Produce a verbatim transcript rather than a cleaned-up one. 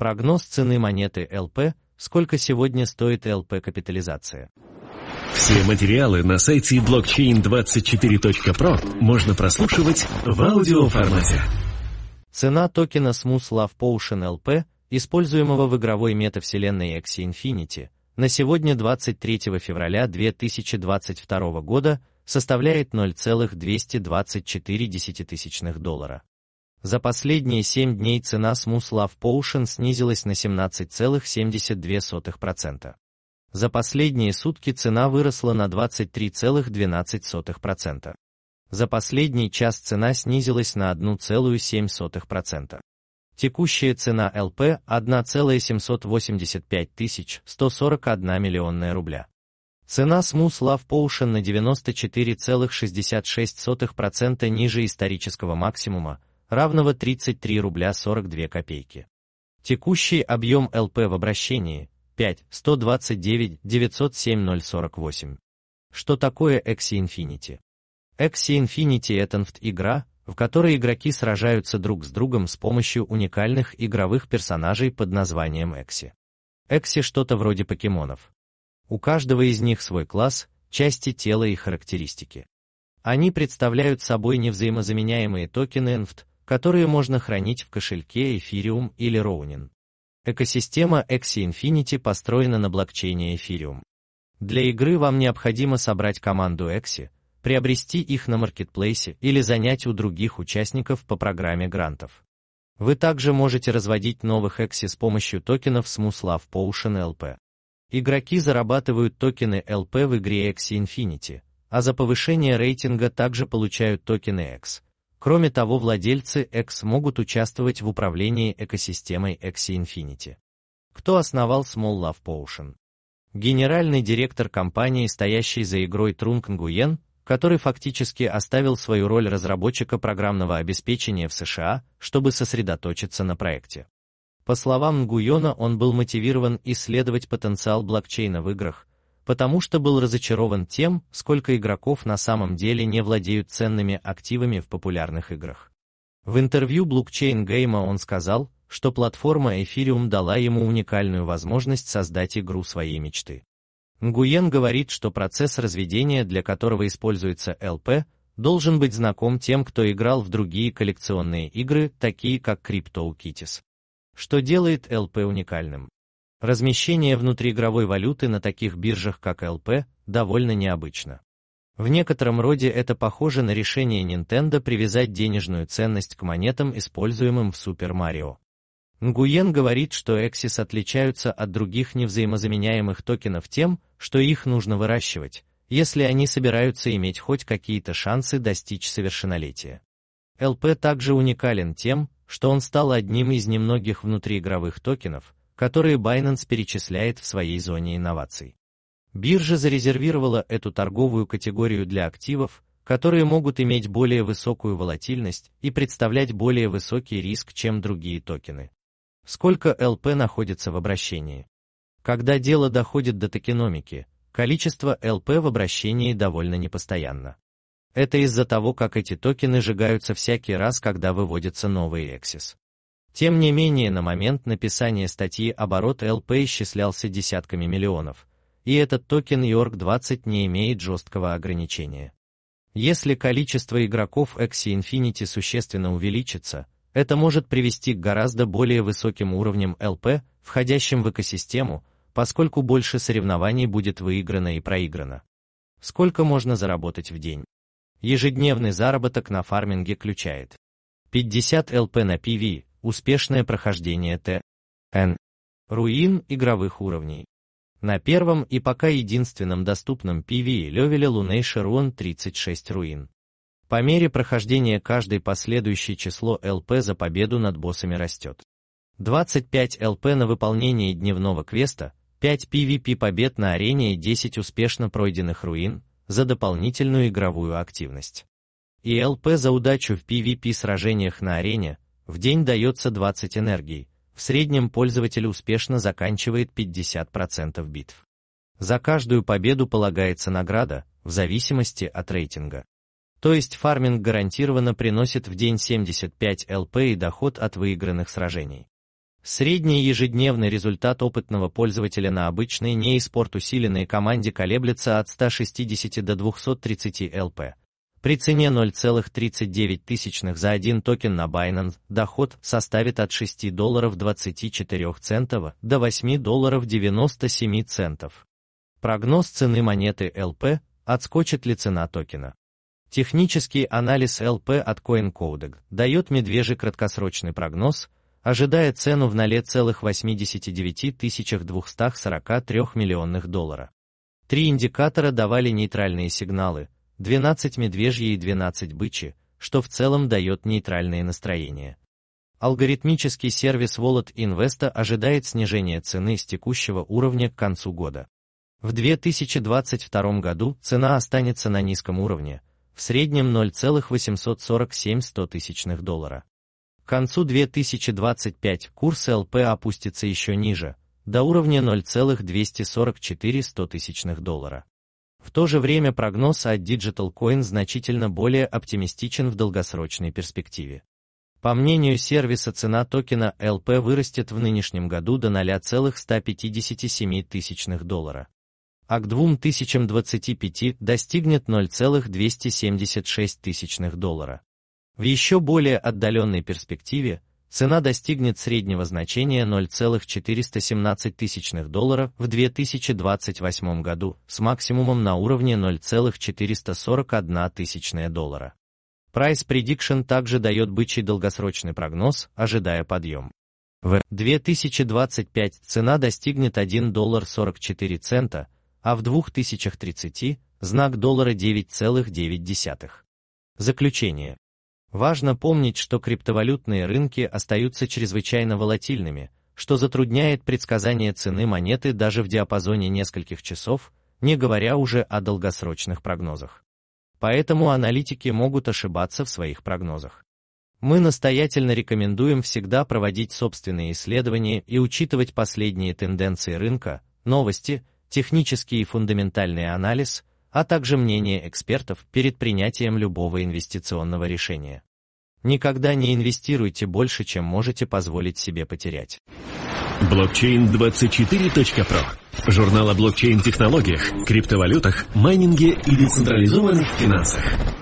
Прогноз цены монеты эл пи. Сколько сегодня стоит эл пи капитализация? Все материалы на сайте блокчейн двадцать четыре точка про можно прослушивать в аудиоформате. Цена токена Smooth Love Potion эл пи, используемого в игровой метавселенной Axie Infinity, на сегодня двадцать третьего февраля две тысячи двадцать второго года составляет ноль целых двести двадцать четыре десятитысячных доллара. За последние семь дней цена Smooth Love Potion снизилась на семнадцать целых семьдесят две сотых процента. За последние сутки цена выросла на двадцать три целых двенадцать сотых процента. За последний час цена снизилась на одна целая семь десятых процента. Текущая цена эл пи – одна целая семьсот восемьдесят пять тысяч сто сорок одна миллионная рубля. Цена Smooth Love Potion на девяносто четыре целых шестьдесят шесть сотых процента ниже исторического максимума, равного тридцать три рубля сорок две копейки. Текущий объем эл пи в обращении – пять сто двадцать девять девятьсот семь ноль сорок восемь. Что такое Axie Infinity? Axie Infinity – это эн эф ти-игра, в которой игроки сражаются друг с другом с помощью уникальных игровых персонажей под названием Axie. Axie что-то вроде покемонов. У каждого из них свой класс, части тела и характеристики. Они представляют собой невзаимозаменяемые токены эн эф ти, которые можно хранить в кошельке Ethereum или Ronin. Экосистема Axie Infinity построена на блокчейне Ethereum. Для игры вам необходимо собрать команду Axie, приобрести их на маркетплейсе или занять у других участников по программе грантов. Вы также можете разводить новых Axie с помощью токенов Smooth Love Potion эл пи. Игроки зарабатывают токены эл пи в игре Axie Infinity, а за повышение рейтинга также получают токены X. Кроме того, владельцы X могут участвовать в управлении экосистемой Axie Infinity. Кто основал Smooth Love Potion? Генеральный директор компании, стоящий за игрой Trung Nguyen, который фактически оставил свою роль разработчика программного обеспечения в США, чтобы сосредоточиться на проекте. По словам Нгуйона, он был мотивирован исследовать потенциал блокчейна в играх, потому что был разочарован тем, сколько игроков на самом деле не владеют ценными активами в популярных играх. В интервью Blockchain Game он сказал, что платформа Ethereum дала ему уникальную возможность создать игру своей мечты. Нгуен говорит, что процесс разведения, для которого используется эл пи, должен быть знаком тем, кто играл в другие коллекционные игры, такие как CryptoKitties. Что делает эл пи уникальным? Размещение внутриигровой валюты на таких биржах, как эл пи, довольно необычно. В некотором роде это похоже на решение Nintendo привязать денежную ценность к монетам, используемым в Super Mario. Нгуен говорит, что Axie отличаются от других невзаимозаменяемых токенов тем, что их нужно выращивать, если они собираются иметь хоть какие-то шансы достичь совершеннолетия. эл пи также уникален тем, что он стал одним из немногих внутриигровых токенов, которые Binance перечисляет в своей зоне инноваций. Биржа зарезервировала эту торговую категорию для активов, которые могут иметь более высокую волатильность и представлять более высокий риск, чем другие токены. Сколько эл пи находится в обращении? Когда дело доходит до токеномики, количество эл пи в обращении довольно непостоянно. Это из-за того, как эти токены сжигаются всякий раз, когда выводятся новые Axie. Тем не менее, на момент написания статьи оборот эл пи исчислялся десятками миллионов, и этот токен и о эр си двадцать не имеет жесткого ограничения. Если количество игроков Axie Infinity существенно увеличится, это может привести к гораздо более высоким уровням эл пи, входящим в экосистему, поскольку больше соревнований будет выиграно и проиграно. Сколько можно заработать в день? Ежедневный заработок на фарминге включает пятьдесят эл пи на пи ви, успешное прохождение Т Н руин игровых уровней. На первом и пока единственном доступном пи ви левеле Lunation Ruin тридцать шесть руин. По мере прохождения каждой последующей число эл пи за победу над боссами растет. двадцать пять эл пи на выполнение дневного квеста, пять пи ви пи побед на арене и десять успешно пройденных руин за дополнительную игровую активность. И эл пи за удачу в пи ви пи сражениях на арене в день дается двадцать энергий, в среднем пользователь успешно заканчивает пятьдесят процентов битв. За каждую победу полагается награда, в зависимости от рейтинга. То есть фарминг гарантированно приносит в день семьдесят пять эл пи и доход от выигранных сражений. Средний ежедневный результат опытного пользователя на обычной не e-sport усиленной команде колеблется от ста шестидесяти до двухсот тридцати эл пи. При цене ноль целых тридцать девять сотых за один токен на Binance доход составит от шести долларов двадцати четырёх центов до восьми долларов девяноста семи центов. Прогноз цены монеты эл пи, отскочит ли цена токена. Технический анализ эл пи от CoinCode дает медвежий краткосрочный прогноз, ожидая цену в ноль целых восемьдесят девять тысяч двести сорок три миллионных доллара. Три индикатора давали нейтральные сигналы, двенадцать медвежьи и двенадцать бычьи, что в целом дает нейтральные настроения. Алгоритмический сервис Wallet Investor ожидает снижения цены с текущего уровня к концу года. В две тысячи двадцать втором году цена останется на низком уровне, в среднем ноль целых восемьсот сорок семь сотых доллара. К концу две тысячи двадцать пятого курс эл пи опустится еще ниже, до уровня ноль целых двести сорок четыре сотых доллара. В то же время прогноз от Digital Coin значительно более оптимистичен в долгосрочной перспективе. По мнению сервиса, цена токена эл пи вырастет в нынешнем году до ноль целых ста пятидесяти семи тысячных доллара, а к две тысячи двадцать пятому достигнет ноль целых двести семьдесят шесть тысячных доллара. В еще более отдаленной перспективе цена достигнет среднего значения ноль целых четыреста семнадцать тысячных доллара в две тысячи двадцать восьмом году с максимумом на уровне ноль целых четыреста сорок одна тысячная доллара. Price Prediction также дает бычий долгосрочный прогноз, ожидая подъем. В две тысячи двадцать пятом цена достигнет один доллар сорок четыре цента, а в две тысячи тридцатом знак доллара девять целых девять десятых. Заключение. Важно помнить, что криптовалютные рынки остаются чрезвычайно волатильными, что затрудняет предсказание цены монеты даже в диапазоне нескольких часов, не говоря уже о долгосрочных прогнозах. Поэтому аналитики могут ошибаться в своих прогнозах. Мы настоятельно рекомендуем всегда проводить собственные исследования и учитывать последние тенденции рынка, новости, технический и фундаментальный анализ, а также мнение экспертов перед принятием любого инвестиционного решения. Никогда не инвестируйте больше, чем можете позволить себе потерять. блокчейн двадцать четыре точка про. Журнал о блокчейн-технологиях, криптовалютах, майнинге и децентрализованных финансах.